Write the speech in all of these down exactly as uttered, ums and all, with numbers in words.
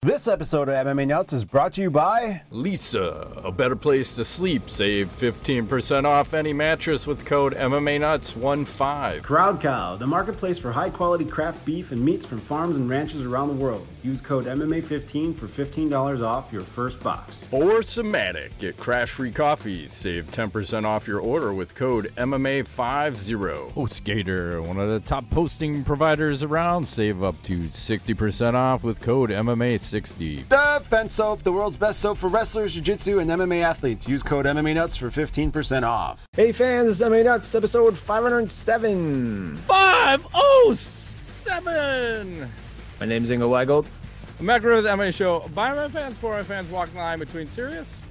This episode of M M A Nuts is brought to you by Lisa, a better place to sleep. Save fifteen percent off any mattress with code M M A Nuts fifteen. Crowd Cow, the marketplace for high-quality craft beef and meats from farms and ranches around the world. Use code M M A fifteen for fifteen dollars off your first box. Or Somatic, get crash-free coffee. Save ten percent off your order with code M M A fifty. HostGator, one of the top posting providers around. Save up to sixty percent off with code M M A sixty. Defense Soap, the world's best soap for wrestlers, jiu-jitsu, and M M A athletes. Use code M M A Nuts for fifteen percent off. Hey fans, this is M M A Nuts, episode five oh seven. five oh seven! My name's Ingo Weigold. I'm back with the M M A Show. By my fans, for my fans, walking the line between serious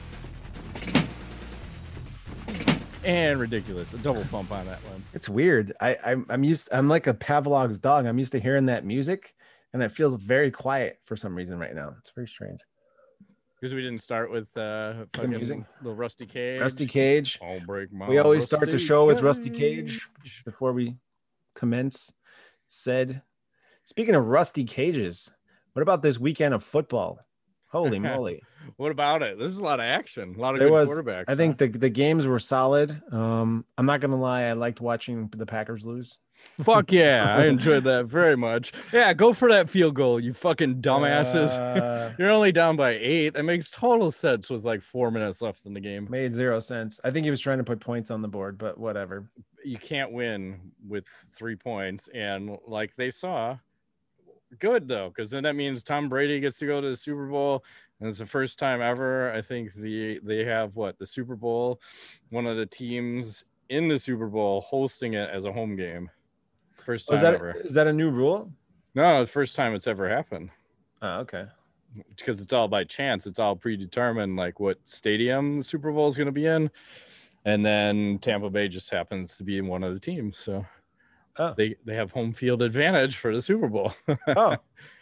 and ridiculous. A double bump on that one. It's weird. I, I'm, I'm used. I'm like a Pavlov's dog. I'm used to hearing that music, and it feels very quiet for some reason right now. It's very strange. Because we didn't start with uh, fucking little Rusty Cage. Rusty Cage. I'll break my we always Rusty start the show Cage. with Rusty Cage before we commence said. Speaking of Rusty Cages, what about this weekend of football? Holy moly. What about it? There's a lot of action. A lot of There good was, quarterbacks. I think the, the games were solid. Um, I'm not going to lie. I liked watching the Packers lose. Fuck yeah. I enjoyed that very much. Yeah, go for that field goal, you fucking dumbasses. Uh, You're only down by eight. That makes total sense with like four minutes left in the game. Made zero sense. I think he was trying to put points on the board, but whatever. You can't win with three points. And like they saw, good though, because then that means Tom Brady gets to go to the Super Bowl. And it's the first time ever. I think the they have what the Super Bowl, one of the teams in the Super Bowl hosting it as a home game. First time is that, ever. Is that a new rule? No, it's the first time it's ever happened. Oh, okay. Because it's all by chance. It's all predetermined, like what stadium the Super Bowl is going to be in. And then Tampa Bay just happens to be in one of the teams. So oh. they, they have home field advantage for the Super Bowl. Oh.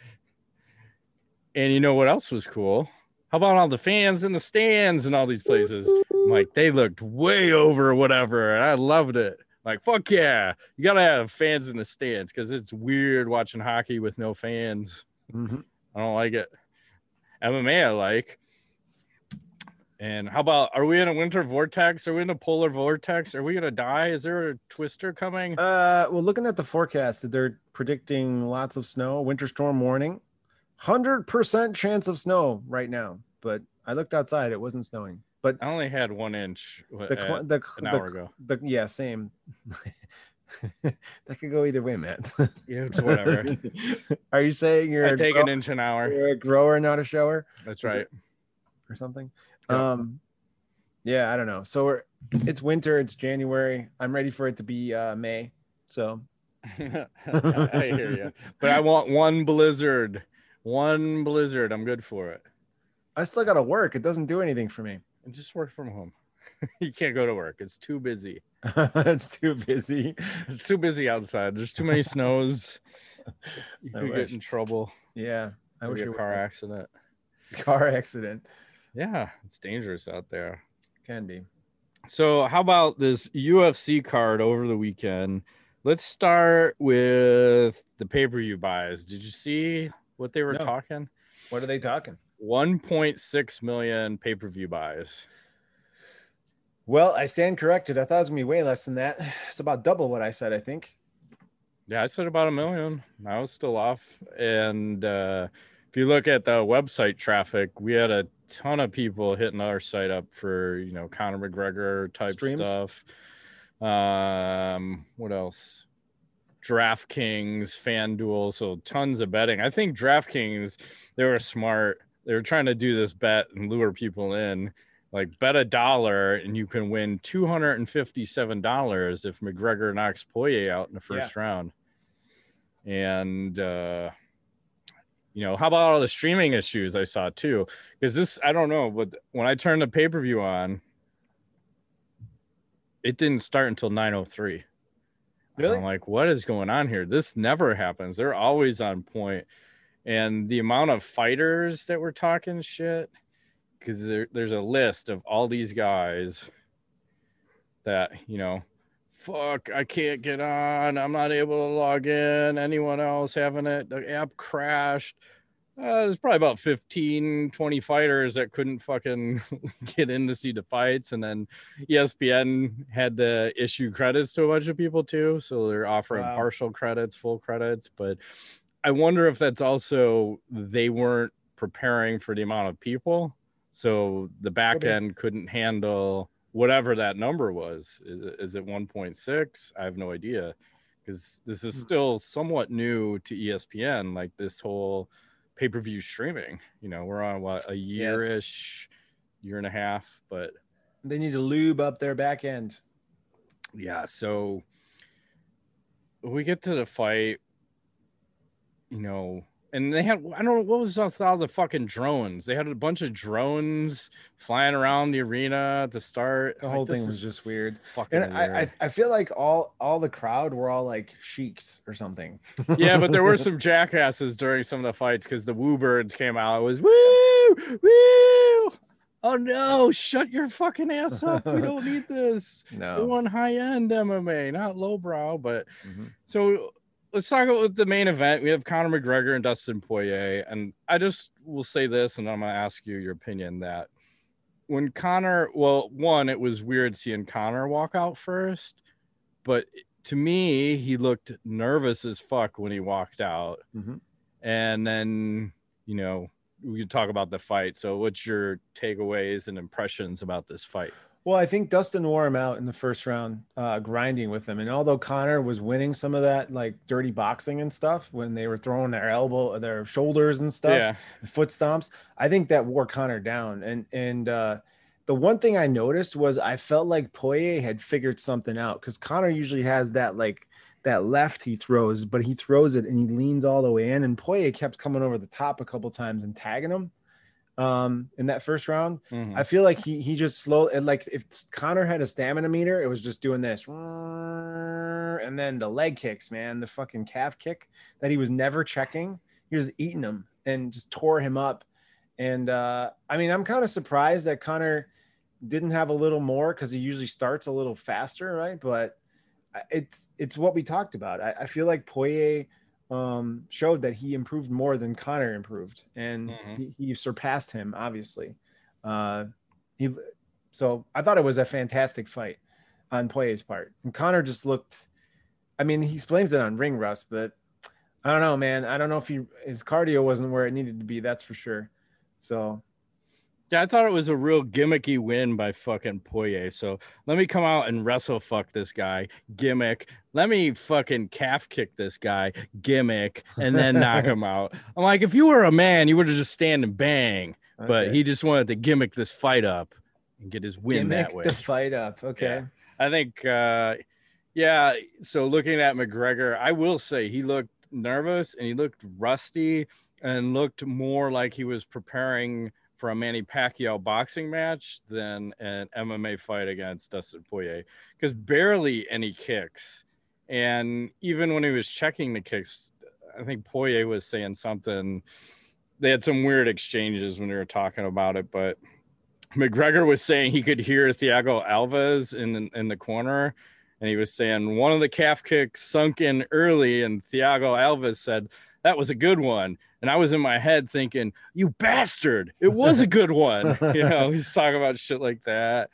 And you know what else was cool? How about all the fans in the stands and all these places? Like, they looked way over whatever. And I loved it. Like, fuck yeah. You got to have fans in the stands because it's weird watching hockey with no fans. Mm-hmm. I don't like it. M M A I like. And how about, are we in a winter vortex? Are we in a polar vortex? Are we going to die? Is there a twister coming? Uh, well, looking at the forecast, they're predicting lots of snow, winter storm warning, one hundred percent chance of snow right now. But I looked outside. It wasn't snowing. But I only had one inch the, cl- the, an the, hour ago. The, yeah, same. That could go either way, Matt. Yeah, it's whatever. Are you saying you're I a take grow- an inch an hour? You're a grower, not a shower? That's right. Or something. Yep. Um, yeah, I don't know. So we're, it's winter. It's January. I'm ready for it to be uh, May. So I hear you. But I want one blizzard. One blizzard. I'm good for it. I still got to work. It doesn't do anything for me. And just work from home. You can't go to work. It's too busy. It's too busy. It's too busy outside. There's too many snows. You I could wish. get in trouble. Yeah. I wish Maybe it a car was. accident. Car accident. Yeah, it's dangerous out there. Can be. So how about this U F C card over the weekend? Let's start with the pay-per-view buys. Did you see what they were No. talking? What are they talking? one point six million pay-per-view buys. Well, I stand corrected. I thought it was going to be way less than that. It's about double what I said, I think. Yeah, I said about a million. I was still off. And uh, if you look at the website traffic, we had a ton of people hitting our site up for, you know, Conor McGregor type Streams? stuff. Um, what else? DraftKings, FanDuel, so tons of betting. I think DraftKings, they were smart. They were trying to do this bet and lure people in. Like, bet a dollar and you can win two hundred fifty-seven dollars if McGregor knocks Poirier out in the first Yeah. round. And, uh, you know, how about all the streaming issues I saw too? Because this, I don't know, but when I turned the pay-per-view on, it didn't start until nine oh three. Really? I'm like, what is going on here? This never happens. They're always on point. And the amount of fighters that were talking shit, because there, there's a list of all these guys that, you know, fuck, I can't get on. I'm not able to log in. Anyone else having it? The app crashed. Uh, there's probably about fifteen, twenty fighters that couldn't fucking get in to see the fights. And then E S P N had to issue credits to a bunch of people too. So they're offering Wow. partial credits, full credits. But I wonder if that's also they weren't preparing for the amount of people. So the back end couldn't handle whatever that number was. Is, is it one point six? I have no idea. Because this is still somewhat new to E S P N, like this whole pay-per-view streaming. You know, we're on what, a year-ish, yes. year and a half, but they need to lube up their back end. Yeah, so we get to the fight, you know, and they had, I don't know, what was with all the fucking drones? They had a bunch of drones flying around the arena to start. The whole like, thing was just weird. Fucking and weird. I, I feel like all all the crowd were all like sheiks or something. Yeah, but there were some jackasses during some of the fights because the Woo Birds came out. It was woo, woo. Oh no, shut your fucking ass up. We don't need this. No. We want high-end M M A, not lowbrow. But mm-hmm. so let's talk about the main event. We have Conor McGregor and Dustin Poirier. And I just will say this, and I'm going to ask you your opinion, that when Conor, well, one, it was weird seeing Conor walk out first. But to me, he looked nervous as fuck when he walked out. Mm-hmm. And then, you know, we could talk about the fight. So what's your takeaways and impressions about this fight? Well, I think Dustin wore him out in the first round, uh, grinding with him. And although Conor was winning some of that like dirty boxing and stuff when they were throwing their elbow, their shoulders and stuff, yeah. foot stomps, I think that wore Conor down. And and uh, the one thing I noticed was I felt like Poirier had figured something out because Conor usually has that like that left he throws, but he throws it and he leans all the way in. And Poirier kept coming over the top a couple times and tagging him. Um, in that first round, mm-hmm. I feel like he he just slow and like if Conor had a stamina meter, it was just doing this, and then the leg kicks, man, the fucking calf kick that he was never checking, he was eating him and just tore him up. And uh, I mean, I'm kind of surprised that Conor didn't have a little more because he usually starts a little faster, right? But it's it's what we talked about. I, I feel like Poirier um showed that he improved more than Conor improved, and mm-hmm. he, he surpassed him obviously. Uh he so I thought it was a fantastic fight on Poirier's part, and Conor just looked, I mean, he blames it on ring rust, but I don't know, man. I don't know if he his cardio wasn't where it needed to be, that's for sure. So yeah, I thought it was a real gimmicky win by fucking Poirier. So let me come out and wrestle fuck this guy. Gimmick. Let me fucking calf kick this guy. Gimmick. And then knock him out. I'm like, if you were a man, you would have just stand and bang. Okay. But he just wanted to gimmick this fight up and get his win gimmick that way. the fight up. Okay. Yeah. I think, uh, yeah. So looking at McGregor, I will say he looked nervous and he looked rusty and looked more like he was preparing for a Manny Pacquiao boxing match than an M M A fight against Dustin Poirier, because barely any kicks. And even when he was checking the kicks, I think Poirier was saying something. They had some weird exchanges when they were talking about it, but McGregor was saying he could hear Thiago Alves in, in the corner. And he was saying one of the calf kicks sunk in early, and Thiago Alves said, that was a good one. And I was in my head thinking, you bastard, it was a good one. You know, he's talking about shit like that.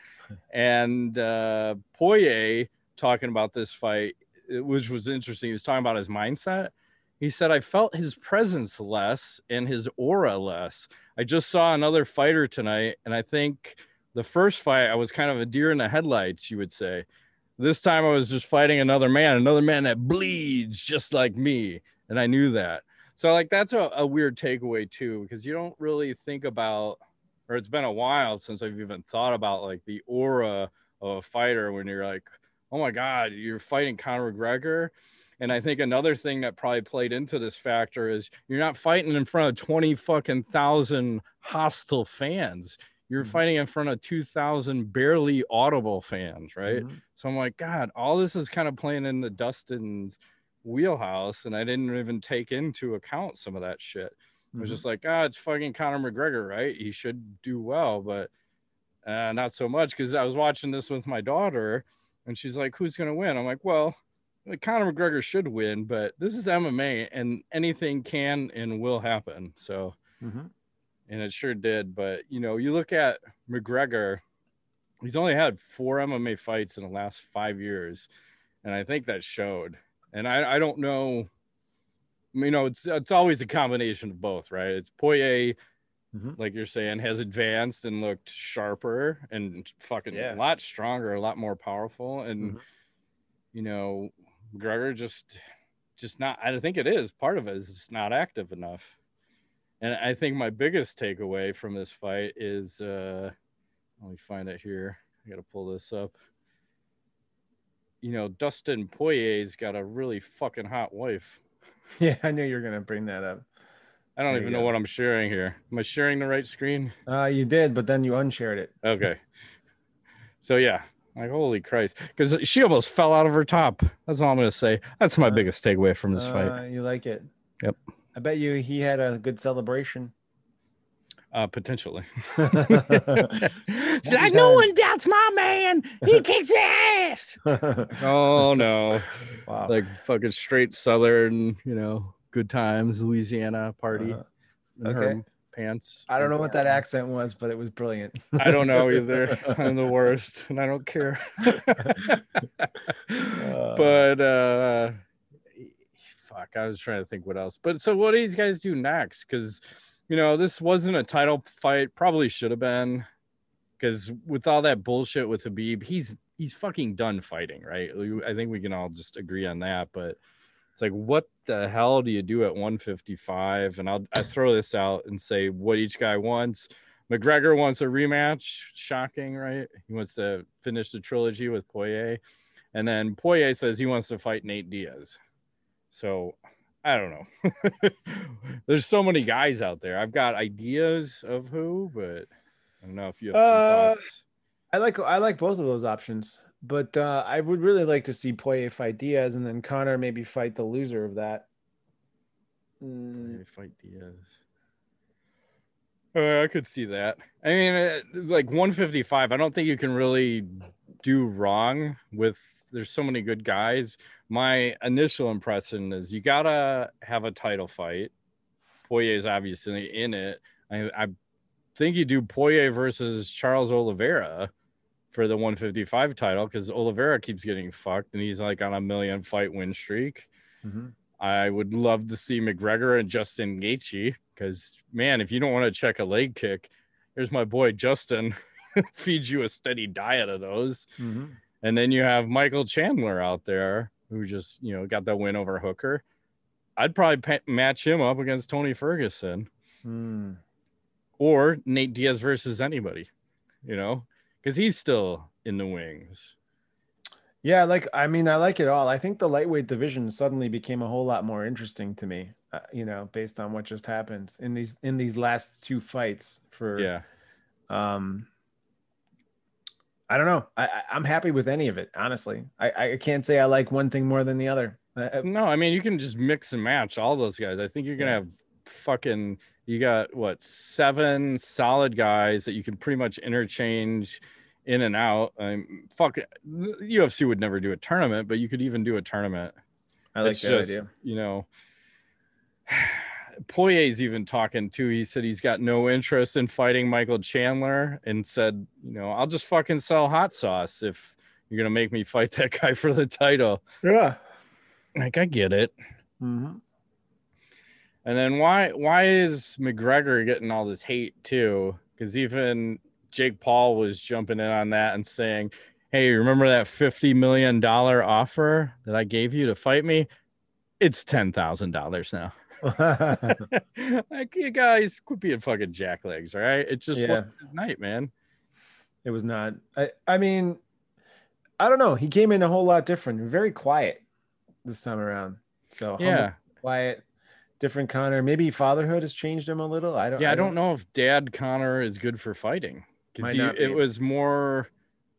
And uh, Poirier talking about this fight, which was interesting. He was talking about his mindset. He said, I felt his presence less and his aura less. I just saw another fighter tonight. And I think the first fight, I was kind of a deer in the headlights, you would say. This time I was just fighting another man, another man that bleeds just like me. And I knew that. So like, that's a, a weird takeaway too, because you don't really think about, or it's been a while since I've even thought about like the aura of a fighter when you're like, oh my God, you're fighting Conor McGregor. And I think another thing that probably played into this factor is you're not fighting in front of twenty fucking thousand hostile fans. You're mm-hmm. fighting in front of two thousand barely audible fans, right? Mm-hmm. So I'm like, God, all this is kind of playing in the Dustin's wheelhouse, and I didn't even take into account some of that shit. Mm-hmm. I was just like, ah, oh, it's fucking Conor McGregor, right? He should do well, but uh, not so much, because I was watching this with my daughter, and she's like, who's going to win? I'm like, well, Conor McGregor should win, but this is M M A, and anything can and will happen. So, mm-hmm. and it sure did. But you know, you look at McGregor. He's only had four M M A fights in the last five years, and I think that showed. And I, I don't know. You know, it's it's always a combination of both, right? It's Poirier, mm-hmm. like you're saying, has advanced and looked sharper and fucking yeah. a lot stronger, a lot more powerful, and. Mm-hmm. You know, McGregor just, just not. I think it is part of it is just not active enough, and I think my biggest takeaway from this fight is, uh, let me find it here. I got to pull this up. You know, Dustin Poirier's got a really fucking hot wife. Yeah, I knew you were gonna bring that up. I don't there even know what I'm sharing here. Am I sharing the right screen? Uh, you did, but then you unshared it. Okay. So yeah. Like, holy Christ. Because she almost fell out of her top. That's all I'm going to say. That's my uh, biggest takeaway from this uh, fight. You like it? Yep. I bet you he had a good celebration. Uh, potentially. She's like, no one doubts my man. He kicks ass. Oh, no. Wow. Like fucking straight Southern, you know, good times, Louisiana party. Uh, okay. Pants. I don't know what that accent was, but it was brilliant. I don't know either. I'm the worst, and I don't care. uh, but uh, fuck, I was trying to think what else. But so, what do these guys do next? Because you know, this wasn't a title fight. Probably should have been. Because with all that bullshit with Khabib, he's he's fucking done fighting, right? I think we can all just agree on that. But it's like, what the hell do you do at one fifty-five? And I'll I throw this out and say what each guy wants. McGregor wants a rematch. Shocking, right? He wants to finish the trilogy with Poirier. And then Poirier says he wants to fight Nate Diaz. So I don't know. There's so many guys out there. I've got ideas of who, but I don't know if you have some uh, thoughts. I like I like both of those options. But uh, I would really like to see Poirier fight Diaz, and then Conor maybe fight the loser of that. Mm. Fight Diaz. Uh, I could see that. I mean, uh, like one fifty-five, I don't think you can really do wrong with. There's so many good guys. My initial impression is you gotta have a title fight. Poirier's obviously in it. I, I think you do Poirier versus Charles Oliveira for the one fifty-five title, because Oliveira keeps getting fucked and he's like on a million fight win streak. Mm-hmm. I would love to see McGregor and Justin Gaethje, because man, if you don't want to check a leg kick, here's my boy Justin feeds you a steady diet of those. Mm-hmm. And then you have Michael Chandler out there who just, you know, got that win over Hooker. I'd probably pa- match him up against Tony Ferguson. Mm. Or Nate Diaz versus anybody, you know, because he's still in the wings. Yeah, like, I mean, I like it all. I think the lightweight division suddenly became a whole lot more interesting to me, uh, you know, based on what just happened in these in these last two fights. For yeah, um, I don't know. I, I I'm happy with any of it, honestly. I I can't say I like one thing more than the other. I, no, I mean, you can just mix and match all those guys. I think you're gonna yeah. have fucking. You got what, seven solid guys that you can pretty much interchange in and out. I mean, fuck, U F C would never do a tournament, but you could even do a tournament. I like it's that just, idea. You know, Poirier's even talking too. He said he's got no interest in fighting Michael Chandler, and said, you know, I'll just fucking sell hot sauce if you're gonna make me fight that guy for the title. Yeah, like I get it. Mm-hmm. And then why why is McGregor getting all this hate too? Because even Jake Paul was jumping in on that and saying, hey, remember that fifty million dollars offer that I gave you to fight me? It's ten thousand dollars now. Like, you guys, quit being fucking jacklegs, all right? It's just yeah. his night, man. It was not. I, I mean, I don't know. He came in a whole lot different. Very quiet this time around. So yeah, humble, quiet. Different Conor. Maybe fatherhood has changed him a little. I don't. Yeah, I don't, don't know if Dad Conor is good for fighting, because be. it was more.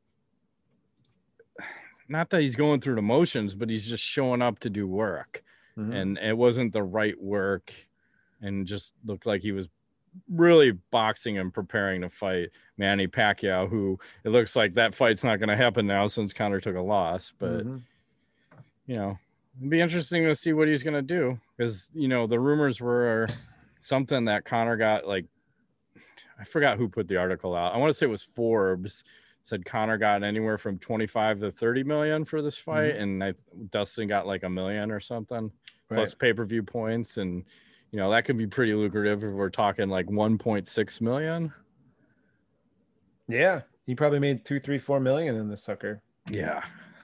Not that he's going through the motions, but he's just showing up to do work, mm-hmm. and it wasn't the right work, and just looked like he was really boxing and preparing to fight Manny Pacquiao, who it looks like that fight's not going to happen now since Conor took a loss, but. Mm-hmm. you know, it'd be interesting to see what he's gonna do, because you know the rumors were something that Conor got, like, I forgot who put the article out. I want to say it was Forbes, said Conor got anywhere from twenty-five to thirty million for this fight, mm-hmm. and I, Dustin got like a million or something, right, plus pay-per-view points, and you know that could be pretty lucrative if we're talking like one point six million. Yeah, he probably made two, three, four million in this sucker. Yeah.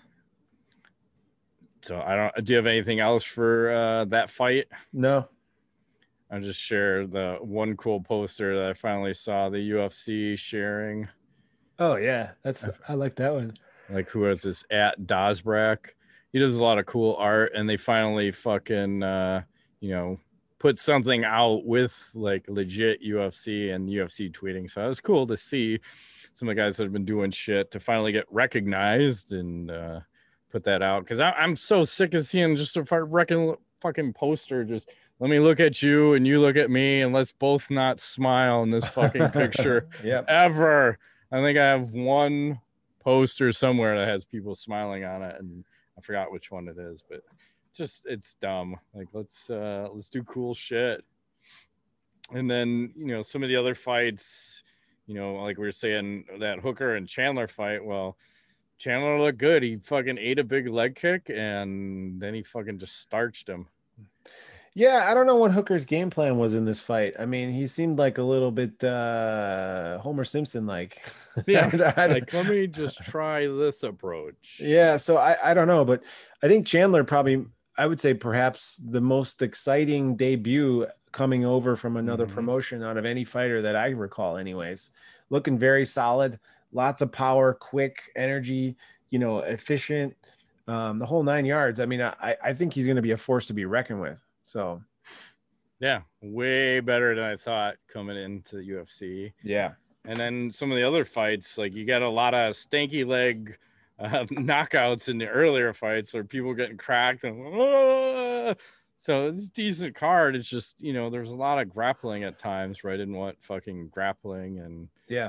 So I don't. Do you have anything else for uh, that fight? No. I'll just share the one cool poster that I finally saw the U F C sharing. Oh yeah, that's I like that one. Like, who is this at Dosbrack? He does a lot of cool art, and they finally fucking uh, you know put something out with like legit U F C and U F C tweeting. So it was cool to see some of the guys that have been doing shit to finally get recognized and uh, put that out. Because I'm so sick of seeing just a fucking fucking poster just. Let me look at you and you look at me, and let's both not smile in this fucking picture yep. ever. I think I have one poster somewhere that has people smiling on it, and I forgot which one it is, but it's just, it's dumb. Like, let's uh, let's do cool shit. And then, you know, some of the other fights, you know, like we were saying, that Hooker and Chandler fight, well, Chandler looked good. He fucking ate a big leg kick, and then he fucking just starched him. Yeah, I don't know what Hooker's game plan was in this fight. I mean, he seemed like a little bit uh, Homer Simpson like. Yeah, like, let me just try this approach. Yeah, so I, I don't know, but I think Chandler probably, I would say perhaps the most exciting debut coming over from another mm-hmm. promotion out of any fighter that I recall anyways. Looking very solid, lots of power, quick energy, you know, efficient, um, the whole nine yards. I mean, I, I think he's going to be a force to be reckoned with. So, yeah, way better than I thought coming into the U F C. Yeah. And then some of the other fights, like you got a lot of stanky leg uh, knockouts in the earlier fights where people getting cracked. And, oh! So it's a decent card. It's just, you know, there's a lot of grappling at times, right? And what fucking grappling and. Yeah.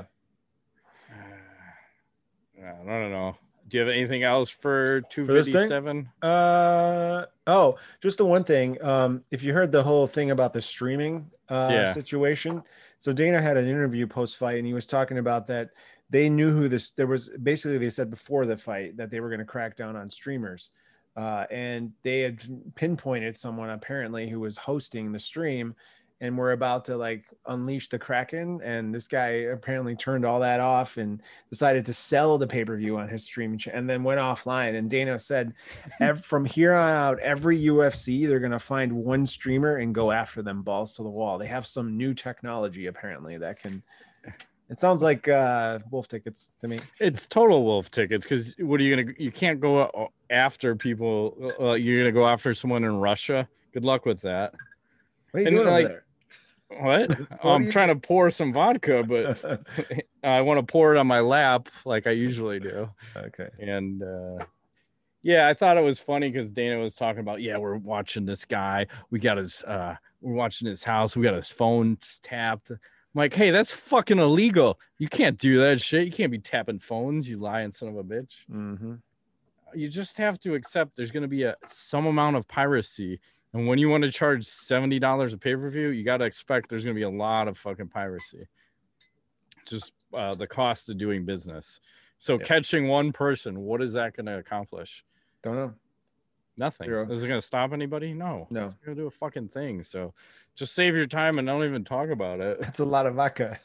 Uh, I don't know. Do you have anything else for two fifty-seven? Uh oh, just the one thing. Um, if you heard the whole thing about the streaming uh, yeah. situation, so Dana had an interview post fight, and he was talking about that they knew who this. There was basically they said before the fight that they were going to crack down on streamers, uh, and they had pinpointed someone apparently who was hosting the stream. And we're about to like unleash the Kraken. And this guy apparently turned all that off and decided to sell the pay-per-view on his stream and then went offline. And Dana said, from here on out, every U F C, they're going to find one streamer and go after them balls to the wall. They have some new technology apparently that can, it sounds like uh, wolf tickets to me. It's total wolf tickets. Cause what are you going to, you can't go after people. Uh, you're going to go after someone in Russia. Good luck with that. What are you and doing like, over there? What? what I'm trying doing? to pour some vodka, but I want to pour it on my lap like I usually do. Okay. And uh, yeah, I thought it was funny because Dana was talking about, yeah, we're watching this guy. We got his, uh, we're watching his house. We got his phone tapped. I'm like, hey, that's fucking illegal. You can't do that shit. You can't be tapping phones, you lying son of a bitch. Mm-hmm. You just have to accept there's going to be a some amount of piracy. And when you want to charge seventy dollars a pay-per-view, you got to expect there's going to be a lot of fucking piracy. Just uh, the cost of doing business. So yeah. Catching one person, what is that going to accomplish? Don't know. Nothing. Zero. Is it going to stop anybody? No. No. It's going to do a fucking thing. So just save your time and don't even talk about it. That's a lot of vodka.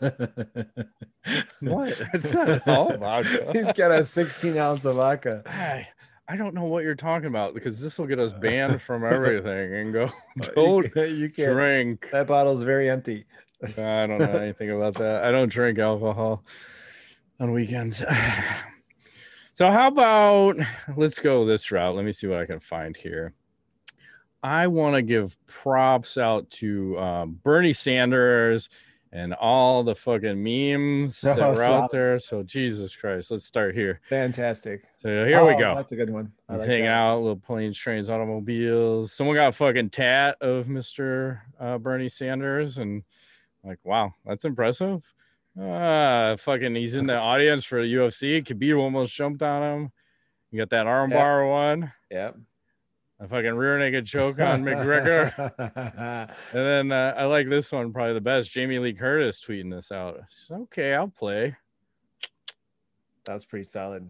What? It's not all vodka. He's got a sixteen ounce of vodka. Hey. I don't know what you're talking about because this will get us banned from everything and go, don't you, you can't. drink. That bottle's very empty. I don't know anything about that. I don't drink alcohol on weekends. So how about, let's go this route. Let me see what I can find here. I want to give props out to um, Bernie Sanders and all the fucking memes oh, that were solid. out there. So Jesus Christ, let's start here. Fantastic. So here oh, we go. That's a good one. I He's like hanging that. out, little planes, trains, automobiles. Someone got a fucking tat of Mister Uh, Bernie Sanders, and I'm like, wow, that's impressive. Uh, fucking, he's in the audience for the U F C. Khabib almost jumped on him. You got that armbar yep. one. Yep. A fucking rear naked choke on McGregor. And then uh, I like this one probably the best. Jamie Lee Curtis tweeting this out. She's, okay, I'll play. That was pretty solid.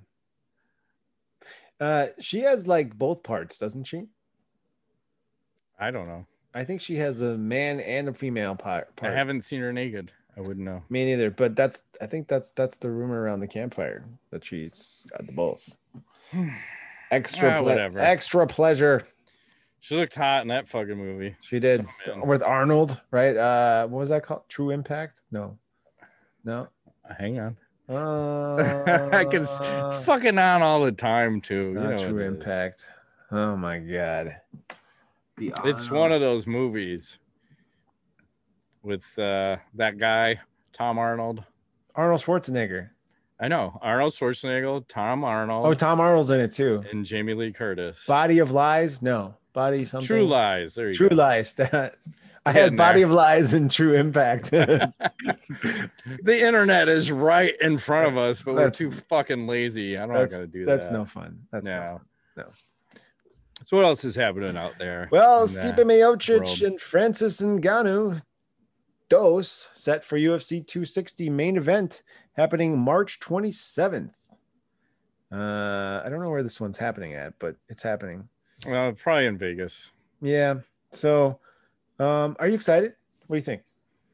Uh, she has like both parts, doesn't she? I don't know. I think she has a man and a female part. I haven't seen her naked. I wouldn't know. Me neither. But that's I think that's that's the rumor around the campfire that she's got the both. Extra, ah, ple- whatever. Extra pleasure. She looked hot in that fucking movie. She did so, with Arnold, right? Uh, what was that called? True Impact? No, no. Hang on. Uh, I can. It's fucking on all the time too. Not you know True Impact. Oh my god. The it's one of those movies with uh, that guy Tom Arnold. Arnold Schwarzenegger. I know Arnold Schwarzenegger, Tom Arnold. Oh, Tom Arnold's in it too. And Jamie Lee Curtis. Body of Lies? No. Body something. True Lies. There you True go. True Lies. I had Body there. of Lies and True Impact. The internet is right in front of us, but that's, we're too fucking lazy. I'm not gonna do that's that. That's no fun. That's no. no fun. No. So what else is happening out there? Well, Stipe Miocic and Francis Ngannou Dos set for U F C two sixty main event happening March twenty-seventh. Uh, I don't know where this one's happening at, but it's happening. Well, probably in Vegas. Yeah. So, um, are you excited? What do you think?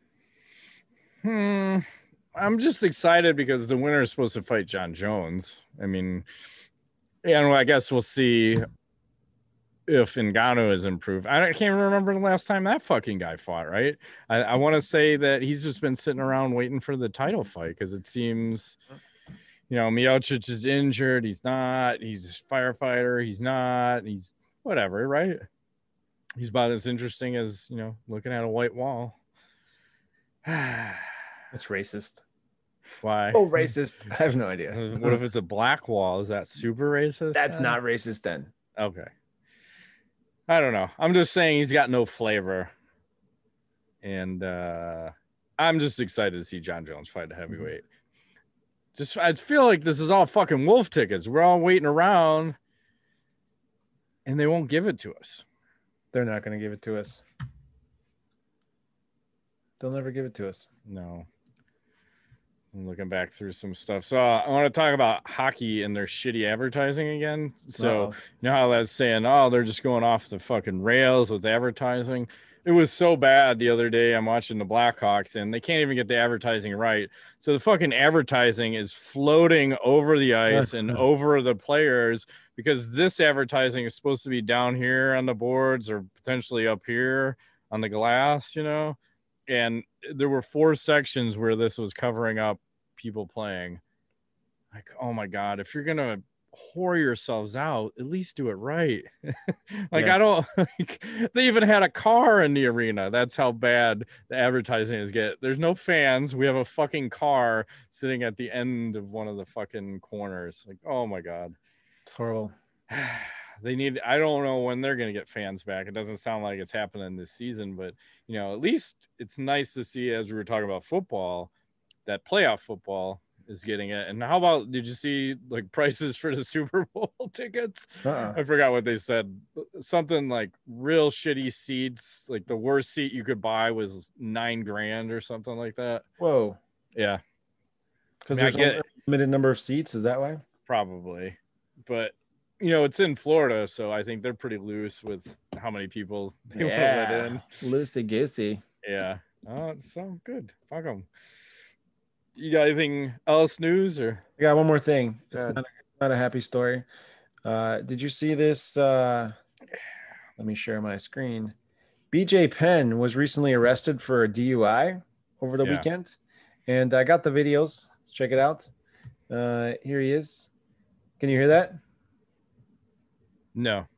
Hmm. I'm just excited because the winner is supposed to fight John Jones. I mean, and I guess we'll see if Ngannou is improved. I can't even remember the last time that fucking guy fought, right? I, I want to say that he's just been sitting around waiting for the title fight because it seems, you know, Miocic is injured. He's not. He's a firefighter. He's not. He's whatever, right? He's about as interesting as, you know, looking at a white wall. That's racist. Why? Oh, racist. I have no idea. What if it's a black wall? Is that super racist? That's then? not racist then. Okay. I don't know. I'm just saying he's got no flavor. And uh, I'm just excited to see John Jones fight a heavyweight. Just I feel like this is all fucking wolf tickets. We're all waiting around and they won't give it to us. They're not going to give it to us. They'll never give it to us. No. I'm looking back through some stuff. So uh, I want to talk about hockey and their shitty advertising again. So Uh-oh. You know how that's saying, oh, they're just going off the fucking rails with advertising. It was so bad the other day. I'm watching the Blackhawks and they can't even get the advertising right. So the fucking advertising is floating over the ice and over the players because this advertising is supposed to be down here on the boards or potentially up here on the glass, you know? And there were four sections where this was covering up people playing. Like, oh my God, if you're going to whore yourselves out, at least do it right. Like, yes. I don't, like, they even had a car in the arena. That's how bad the advertising is get. There's no fans. We have a fucking car sitting at the end of one of the fucking corners. Like, oh my God. It's horrible. They need, I don't know when they're going to get fans back. It doesn't sound like it's happening this season, but, you know, at least it's nice to see, as we were talking about football, that playoff football is getting it. And how about, did you see like prices for the Super Bowl tickets? Uh-uh. I forgot what they said. Something like real shitty seats. Like the worst seat you could buy was nine grand or something like that. Whoa. Yeah. Because I mean, there's a limited number of seats. Is that why? Probably. But, you know, it's in Florida, so I think they're pretty loose with how many people they yeah. want to let in. Loosey goosey. Yeah. Oh, it's so good. Fuck them. You got anything else news or? I got one more thing. It's not a, not a happy story. Uh, did you see this? Uh, let me share my screen. B J Penn was recently arrested for a D U I over the yeah. weekend, and I got the videos. Let's check it out. Uh, here he is. Can you hear that? No.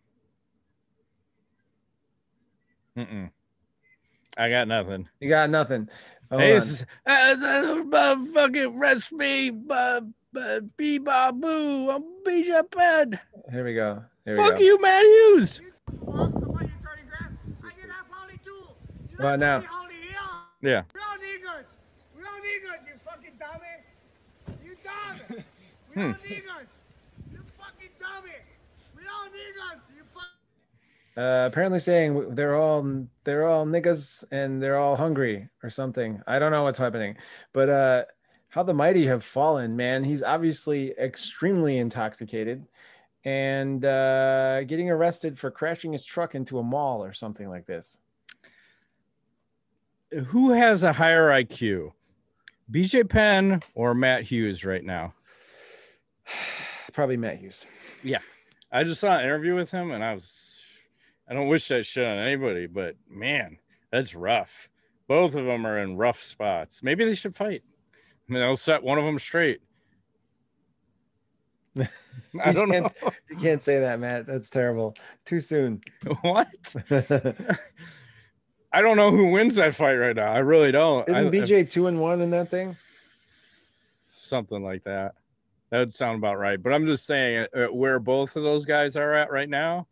Mm-mm. I got nothing. You got nothing. Hold hey, uh, uh, fucking arrest me, uh, uh, bee-ba-boo, I'm B J Penn. Here we go. Here Fuck we go. you, Matthews. What now? Yeah. We don't need guns. We don't need guns, you fucking dummy. You dumb. We Hmm. don't need guns. You fucking fucking dummy. We all niggas. You fuck. Uh, apparently saying they're all they're all niggas and they're all hungry or something. I don't know what's happening, but uh, how the mighty have fallen, man. He's obviously extremely intoxicated and uh, getting arrested for crashing his truck into a mall or something like this. Who has a higher I Q, B J Penn or Matt Hughes right now? Probably Matt Hughes. Yeah, I just saw an interview with him, and I was. I don't wish that shit on anybody, but man, that's rough. Both of them are in rough spots. Maybe they should fight. I mean, I'll set one of them straight. I don't know. You can't say that, Matt. That's terrible. Too soon. What? I don't know who wins that fight right now. I really don't. Isn't I, B J two and one in that thing? Something like that. That would sound about right. But I'm just saying uh, where both of those guys are at right now.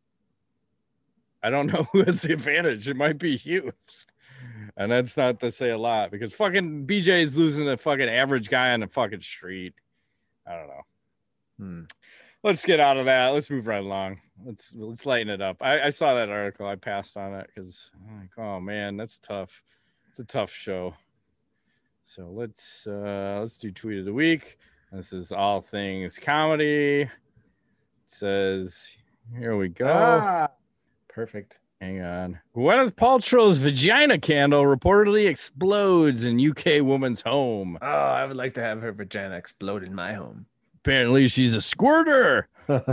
I don't know who has the advantage. It might be Hughes. And that's not to say a lot because fucking B J is losing a fucking average guy on the fucking street. I don't know. Hmm. Let's get out of that. Let's move right along. Let's let's lighten it up. I, I saw that article. I passed on it because I'm like, oh man, that's tough. It's a tough show. So let's uh, let's do tweet of the week. This is all things comedy. It says, here we go. Ah, perfect. Hang on. Gwyneth Paltrow's vagina candle reportedly explodes in U K woman's home. Oh, I would like to have her vagina explode in my home. Apparently she's a squirter.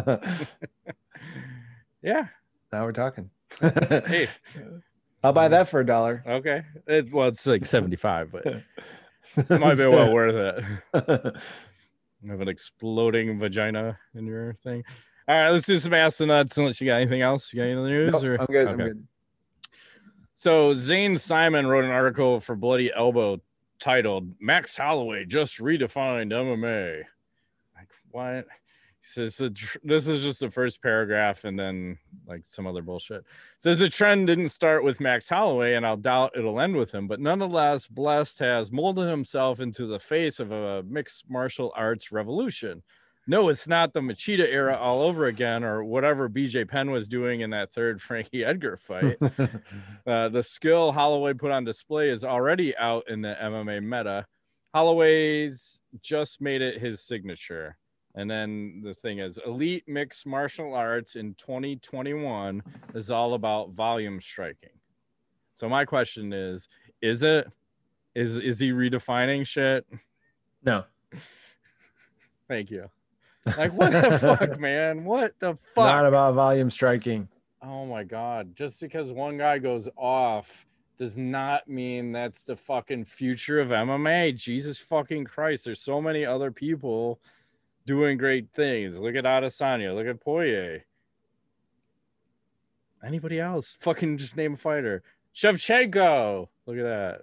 Yeah. Now we're talking. Hey. I'll buy that for a dollar. Okay. It, well, it's like seventy-five, but it might be well worth it. Have an exploding vagina in your thing. All right, let's do some ass and nuts unless you got anything else. You got any other news? Nope, or? I'm good. Okay. I'm good. So Zane Simon wrote an article for Bloody Elbow titled "Max Holloway Just Redefined M M A." Like what? He says this is just the first paragraph, and then like some other bullshit. It says the trend didn't start with Max Holloway, and I'll doubt it'll end with him. But nonetheless, Blessed has molded himself into the face of a mixed martial arts revolution. No, it's not the Machida era all over again, or whatever B J Penn was doing in that third Frankie Edgar fight. uh, the skill Holloway put on display is already out in the M M A meta. Holloway's just made it his signature. And then the thing is, elite mixed martial arts in twenty twenty-one is all about volume striking. So my question is, is it? Is is he redefining shit? No. Thank you. Like, what the fuck, man? What the fuck? Not about volume striking. Oh my God. Just because one guy goes off does not mean that's the fucking future of M M A. Jesus fucking Christ. There's so many other people doing great things. Look at Adesanya. Look at Poirier. Anybody else? Fucking just name a fighter. Shevchenko. Look at that.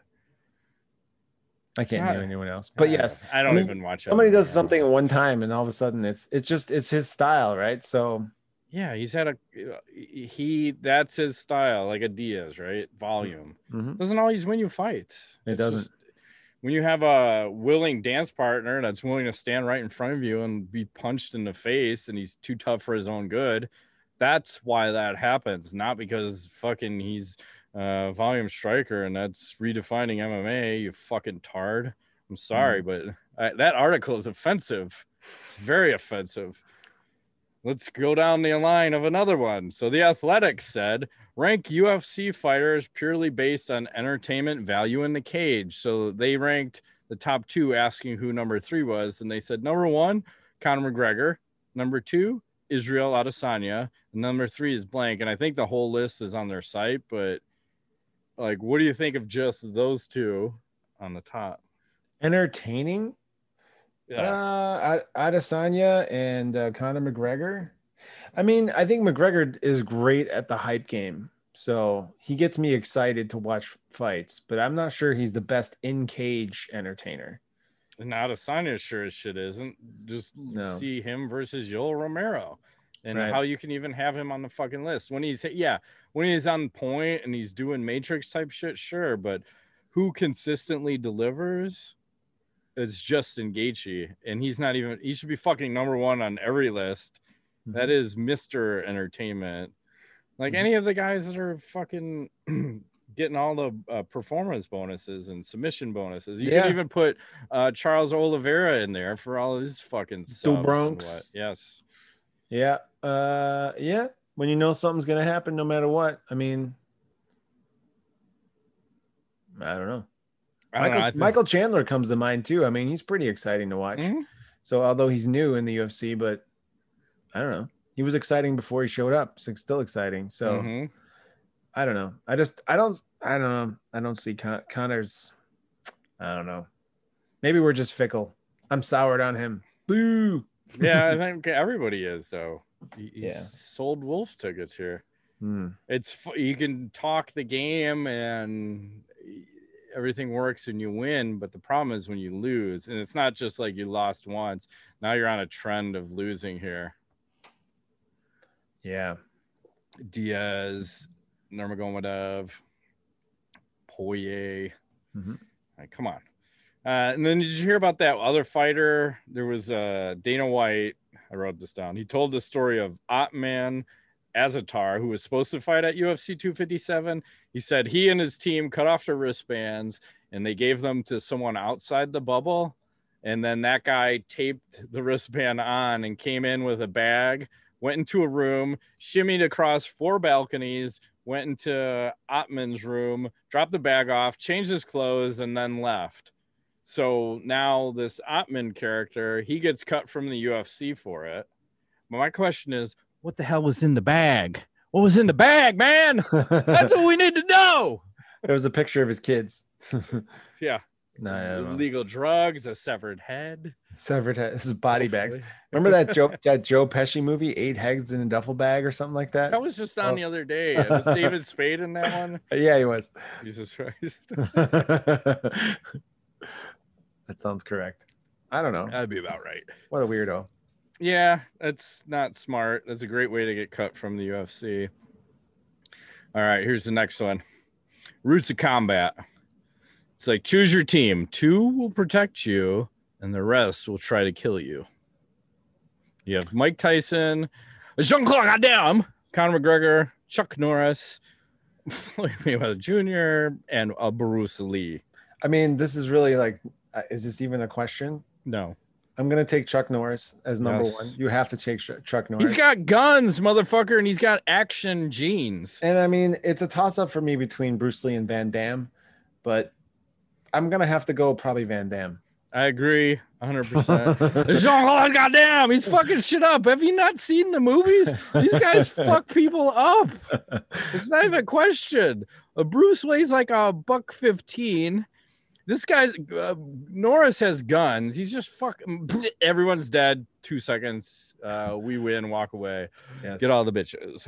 I can't not, name anyone else. But I yes, I don't I mean, even watch it. Somebody does something at one time and all of a sudden it's it's just it's his style, right? So yeah, he's had a he that's his style, like a Diaz, right? Volume. mm-hmm. Doesn't always win you fights. It It's doesn't. just, when you have a willing dance partner that's willing to stand right in front of you and be punched in the face and he's too tough for his own good, that's why that happens. Not because fucking he's uh volume striker and that's redefining M M A, you fucking tard. I'm sorry, mm. but I, that article is offensive. It's very offensive. Let's go down the line of another one. So the Athletic said rank U F C fighters purely based on entertainment value in the cage. So they ranked the top two, asking who number three was, and they said number one, Conor McGregor, number two, Israel Adesanya, and number three is blank. And I think the whole list is on their site, but like, what do you think of just those two on the top? Entertaining? Yeah. Uh, Adesanya and uh, Conor McGregor. I mean, I think McGregor is great at the hype game. So he gets me excited to watch fights, but I'm not sure he's the best in-cage entertainer. And Adesanya sure as shit isn't. Just no. See him versus Yoel Romero. And right. how you can even have him on the fucking list when he's yeah when he's on point and he's doing Matrix type shit, sure, but who consistently delivers? it's Justin Gaethje, and he's not even. He should be fucking number one on every list. Mhm. That is Mister Entertainment. Like Mhm. any of the guys that are fucking getting all the uh, performance bonuses and submission bonuses. You Yeah. could even put uh, Charles Oliveira in there for all his fucking subs and Bronx. what. Yes. Yeah. Uh, yeah. When you know something's gonna happen, no matter what. I mean, I don't know. I don't Michael, know. I think, Michael Chandler comes to mind too. I mean, he's pretty exciting to watch. Mhm. So although he's new in the U F C, but I don't know. He was exciting before he showed up. So it's still exciting. So Mhm. I don't know. I just I don't I don't know. I don't see Con- Connor's. I don't know. Maybe we're just fickle. I'm soured on him. Boo. Yeah, I think everybody is though. He, he's Yeah. sold Wolf tickets here. Hmm. It's fu- you can talk the game and everything works and you win, but the problem is when you lose, and it's not just like you lost once. Now you're on a trend of losing here. Yeah. Diaz, Nurmagomedov, Poirier. Mhm. Like, come on. Uh, and then did you hear about that other fighter? There was uh, Dana White. I wrote this down. He told the story of Otman Azatar, who was supposed to fight at U F C two fifty-seven. He said he and his team cut off their wristbands and they gave them to someone outside the bubble. And then that guy taped the wristband on and came in with a bag, went into a room, shimmied across four balconies, went into Ottman's room, dropped the bag off, changed his clothes, and then left. So now this Ottman character, he gets cut from the U F C for it. But my question is, what the hell was in the bag? What was in the bag, man? That's what we need to know. There was a picture of his kids. Yeah. No, I don't know. Illegal drugs, a severed head. Severed head. This is body bags. Hopefully. Remember that Joe that Joe Pesci movie, Eight Eggs in a Duffel Bag or something like that? That was just on Oh. the other day. Was David Spade in that one? Yeah, he was. Jesus Christ. That sounds correct. I don't know. That'd be about right. What a weirdo. Yeah, that's not smart. That's a great way to get cut from the U F C. All right, here's the next one. Roots of Combat. It's like, choose your team. Two will protect you, and the rest will try to kill you. You have Mike Tyson, Jean-Claude Van Damme, Conor McGregor, Chuck Norris, Floyd Mayweather Junior, and uh, Bruce Lee. I mean, this is really like, uh, is this even a question? No. I'm going to take Chuck Norris as number Yes. one. You have to take Ch- Chuck Norris. He's got guns, motherfucker, and he's got action genes. And I mean, it's a toss up for me between Bruce Lee and Van Damme, but I'm going to have to go probably Van Damme. I agree one hundred percent. Jean-Claude Van Damme, he's fucking shit up. Have you not seen the movies? These guys fuck people up. It's not even a question. Uh, Bruce weighs like a buck fifteen. This guy's uh, Norris has guns. He's just fucking. Everyone's dead. Two seconds. Uh, we win. Walk away. Yes. Get all the bitches.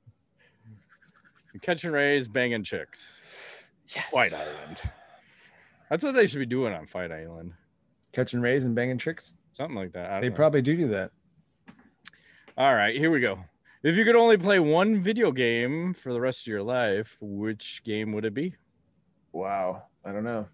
Catching rays, banging chicks. Yes. Fight Island. That's what they should be doing on Fight Island. Catching rays and banging chicks. Something like that. I don't They know. probably do do that. All right, here we go. If you could only play one video game for the rest of your life, which game would it be? Wow. I don't know.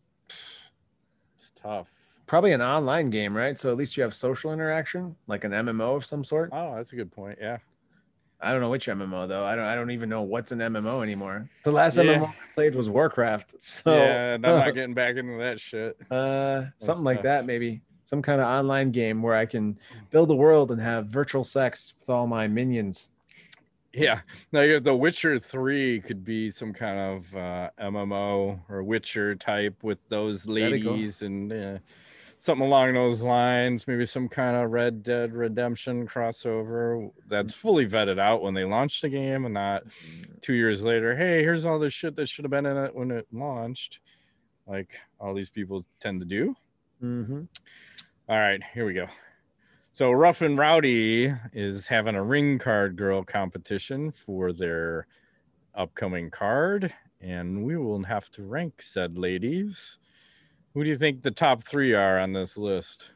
It's tough. Probably an online game, right? So at least you have social interaction, like an M M O of some sort. Oh, that's a good point. Yeah. I don't know which M M O though. I don't. I don't even know what's an M M O anymore. The last Yeah. M M O I played was Warcraft. So yeah, and I'm not getting back into that shit. uh, something like tough. that, maybe some kind of online game where I can build a world and have virtual sex with all my minions. Yeah. Now you have The Witcher three could be some kind of uh, M M O or Witcher type with those That'd be cool. ladies and uh, something along those lines. Maybe some kind of Red Dead Redemption crossover that's fully vetted out when they launched the game and not two years later. Hey, here's all the shit that should have been in it when it launched, like all these people tend to do. Mm-hmm. All right, here we go. So Rough and Rowdy is having a ring card girl competition for their upcoming card, and we will have to rank said ladies. Who do you think the top three are on this list?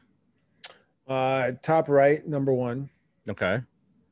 Uh, top right, number one. Okay,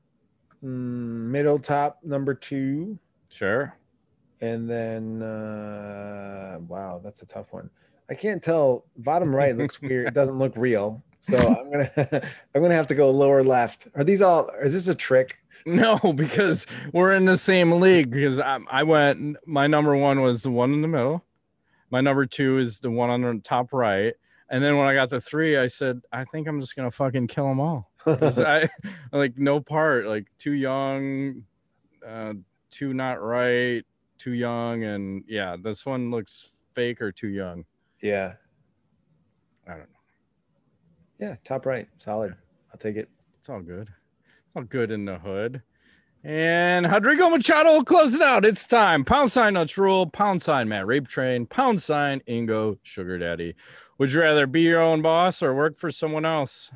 Mm, middle top, number two. sure. And then, uh, wow, that's a tough one. I can't tell. Bottom right looks weird. It doesn't look real. So I'm gonna I'm gonna have to go lower left. Are these all? Is this a trick? No, because we're in the same league. Because I, I went. My number one was the one in the middle. My number two is the one on the top right. And then when I got the three, I said, I think I'm just gonna fucking kill them all. Because I like no part, like too young, uh, too not right, too young, and yeah, this one looks fake or too young. Yeah. I don't know. Yeah, top right, solid. I'll take it. It's all good. It's all good in the hood. And Rodrigo Machado will close it out. It's time. Pound sign Nuts Rule, pound sign Matt Rape Train, pound sign Ingo Sugar Daddy. Would you rather be your own boss or work for someone else?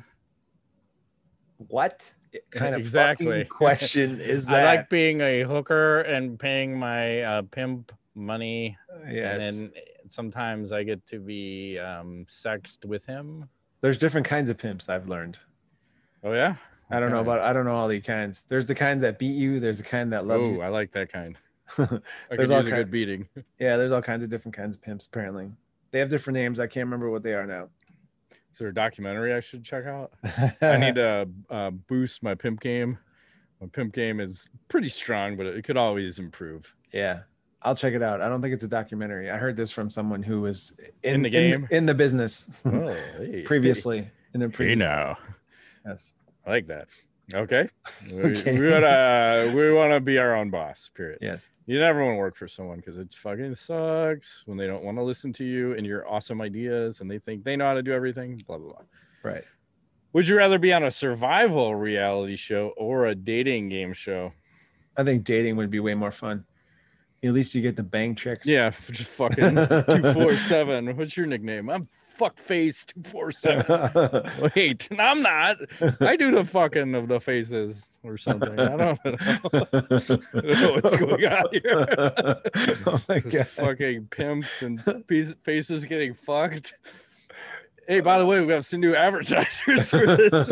What kind of exactly fucking question is that? I like being a hooker and paying my uh, pimp money. Yes. And then sometimes I get to be um, sexed with him. There's different kinds of pimps, I've learned. Oh, yeah? I don't Okay. know about, I don't know all the kinds. There's the kind that beat you. There's the kind that loves Oh, you. I like that kind. There's I could all use a kind- good beating. Yeah, there's all kinds of different kinds of pimps, apparently. They have different names. I can't remember what they are now. Is there a documentary I should check out? I need to uh, boost my pimp game. My pimp game is pretty strong, but it could always improve. Yeah, I'll check it out. I don't think it's a documentary. I heard this from someone who was in, In the game? in, in the business Oh, hey. previously. In the Hey previous, now. yes. I like that. Okay. We, Okay. we wanna we wanna be our own boss, period. Yes. You never want to work for someone because it fucking sucks when they don't want to listen to you and your awesome ideas and they think they know how to do everything, blah blah blah. Right. Would you rather be on a survival reality show or a dating game show? I think dating would be way more fun. At least you get the bang chicks. Yeah, just fucking two four seven. What's your nickname? I'm fuckface two four seven. Wait, I'm not. I do the fucking of the faces or something. I don't know. I don't know what's going on here. Oh my god. Fucking pimps and piece- faces getting fucked. Hey, by the way, we have some new advertisers for this.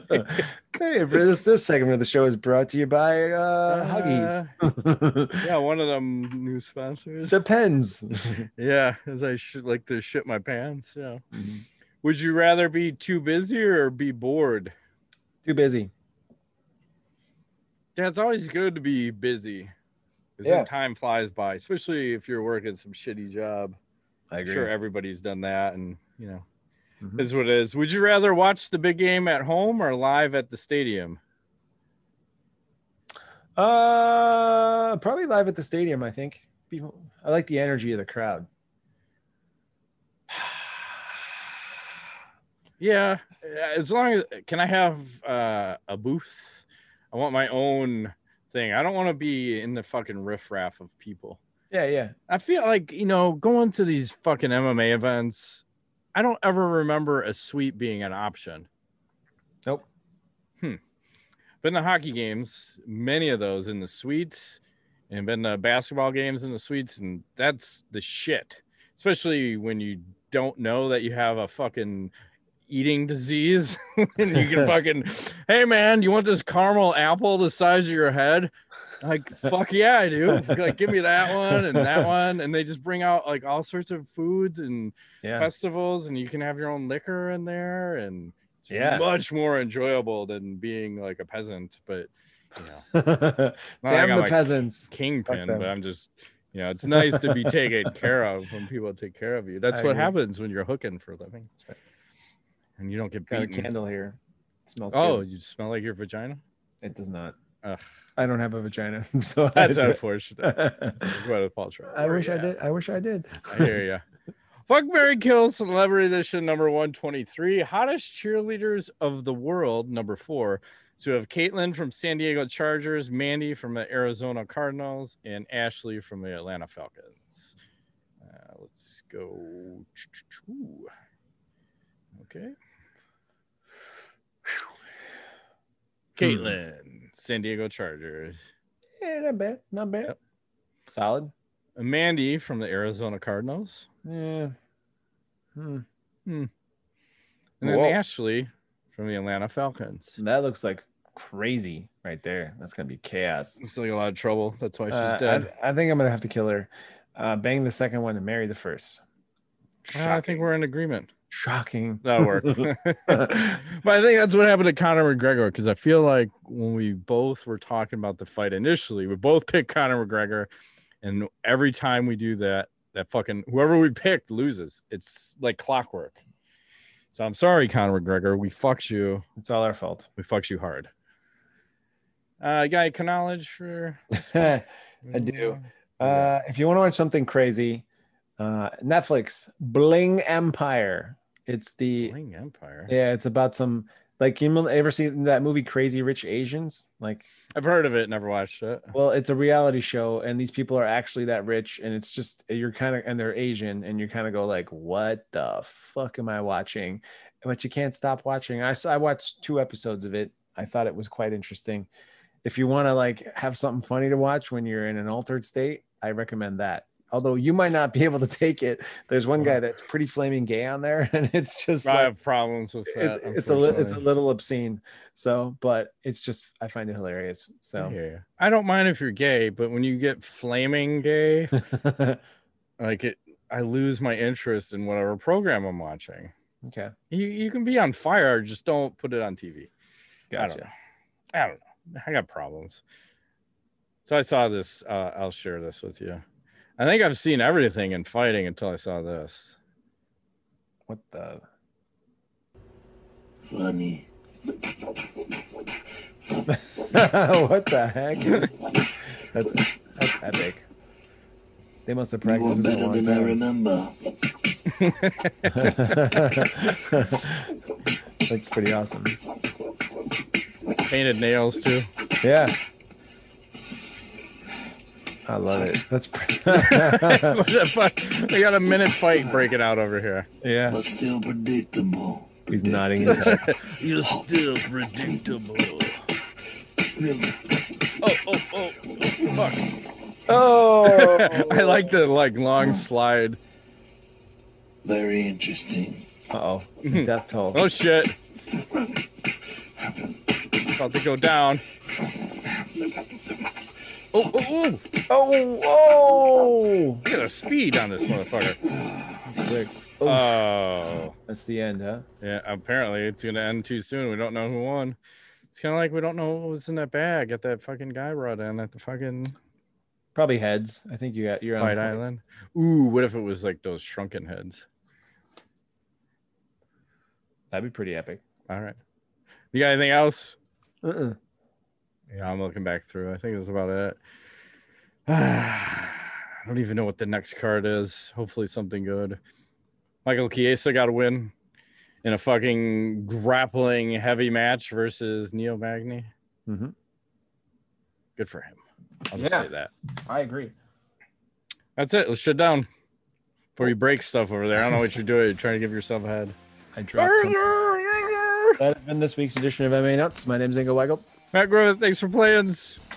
Hey, for this this segment of the show is brought to you by uh, Huggies. Yeah, one of them new sponsors. Depends. Yeah, as I should like to shit my pants. Yeah. Mm-hmm. Would you rather be too busy or be bored? Too busy. Yeah, it's always good to be busy. Because Yeah. then time flies by, especially if you're working some shitty job. I I'm agree. sure everybody's done that, and you know, Mhm. is what it is. Would you rather watch the big game at home or live at the stadium? Uh, probably live at the stadium. I think people. I like the energy of the crowd. Yeah, as long as can I have uh, a booth? I want my own thing. I don't want to be in the fucking riffraff of people. Yeah, yeah. I feel like, you know, going to these fucking M M A events, I don't ever remember a suite being an option. Nope. Hmm. Been to hockey games, many of those in the suites, and been to basketball games in the suites, and that's the shit. Especially when you don't know that you have a fucking eating disease and you can fucking, hey man, you want this caramel apple the size of your head? Like, fuck yeah, I do. Like, give me that one and that one. And they just bring out like all sorts of foods and Yeah. festivals, and you can have your own liquor in there, and it's Yeah. much more enjoyable than being like a peasant. But you know, not like Damn I'm the a peasants. kingpin, them. but I'm just, you know, it's nice to be taken care of when people take care of you. That's I what agree. happens when you're hooking for a living. That's right. And you don't get Got a beaten. candle here. It smells Oh, good. you smell like your vagina? It does not. Ugh, I don't have a vagina, so that's I, unfortunate. Go to Paul Trout. I wish I did. I wish I did. I hear ya. Fuck, Mary Kill, Celebrity Edition number one twenty-three. Hottest cheerleaders of the world, number four. So we have Caitlin from San Diego Chargers, Mandy from the Arizona Cardinals, and Ashley from the Atlanta Falcons. Uh, let's go. Okay. Caitlin, San Diego Chargers. Yeah, not bad. Not bad. Yep. Solid. Mandy from the Arizona Cardinals. Yeah. Hmm. And then Whoa. Ashley from the Atlanta Falcons. That looks like crazy right there. That's gonna be chaos. It's like a lot of trouble. That's why she's Uh, dead. I, I think I'm gonna have to kill her. Uh, bang the second one and marry the first. Uh, I think we're in agreement. Shocking. That'll work. But I think that's what happened to Conor McGregor, because I feel like when we both were talking about the fight initially, we both picked Conor McGregor, and every time we do that, that fucking whoever we picked loses. It's like clockwork. So I'm sorry, Conor McGregor. We fucked you. It's all our fault. We fucked you hard. Uh, you got any knowledge for? I do. Uh, if you want to watch something crazy, uh, Netflix, Bling Empire. It's the Bling Empire. Yeah, it's about some like you ever seen that movie Crazy Rich Asians? Like I've heard of it, never watched it. Well, it's a reality show, and these people are actually that rich, and it's just you're kind of and they're Asian, and you kind of go like, "What the fuck am I watching?" But you can't stop watching. I I watched two episodes of it. I thought it was quite interesting. If you want to like have something funny to watch when you're in an altered state, I recommend that. Although you might not be able to take it. There's one guy that's pretty flaming gay on there, and it's just I like, have problems with that. It's it's a li- it's a little obscene. So, but it's just I find it hilarious. So yeah, I don't mind if you're gay, but when you get flaming gay, like it, I lose my interest in whatever program I'm watching. Okay, you you can be on fire, just don't put it on T V. Gotcha. I don't know. I don't know. I got problems. So I saw this. Uh, I'll share this with you. I think I've seen everything in fighting until I saw this. What the? Funny. What the heck? That's, that's epic. They must have practiced You were this a better long than time. I remember. That's pretty awesome. Painted nails too. Yeah. I love it. That's pretty. We got a minute fight breaking out over here. Yeah. But still predictable. He's nodding his head. You're still predictable. Oh, oh, oh, oh, fuck. Oh. I like the like long slide. Very interesting. Uh-oh. Death toll. Oh shit. About to go down. Oh, oh, oh. Oh, oh. Look at the speed on this motherfucker. That's quick. Oh. Oh. That's the end, huh? Yeah, apparently it's going to end too soon. We don't know who won. It's kind of like we don't know what was in that bag that that fucking guy brought in at the fucking... Probably heads. I think you got you're on Fight Island. Ooh, what if it was like those shrunken heads? That'd be pretty epic. All right. You got anything else? Uh-uh. Yeah, I'm looking back through. I think that's about it. I don't even know what the next card is. Hopefully something good. Michael Chiesa got a win in a fucking grappling heavy match versus Neil Magny. Mm-hmm. Good for him. I'll just Yeah. say that. I agree. That's it. Let's shut down before you break stuff over there. I don't know what you're doing. You're trying to give yourself a head. I dropped some. That has been this week's edition of M M A Nuts. My name's Ingo Weigel. Matt Griffith, thanks for playing.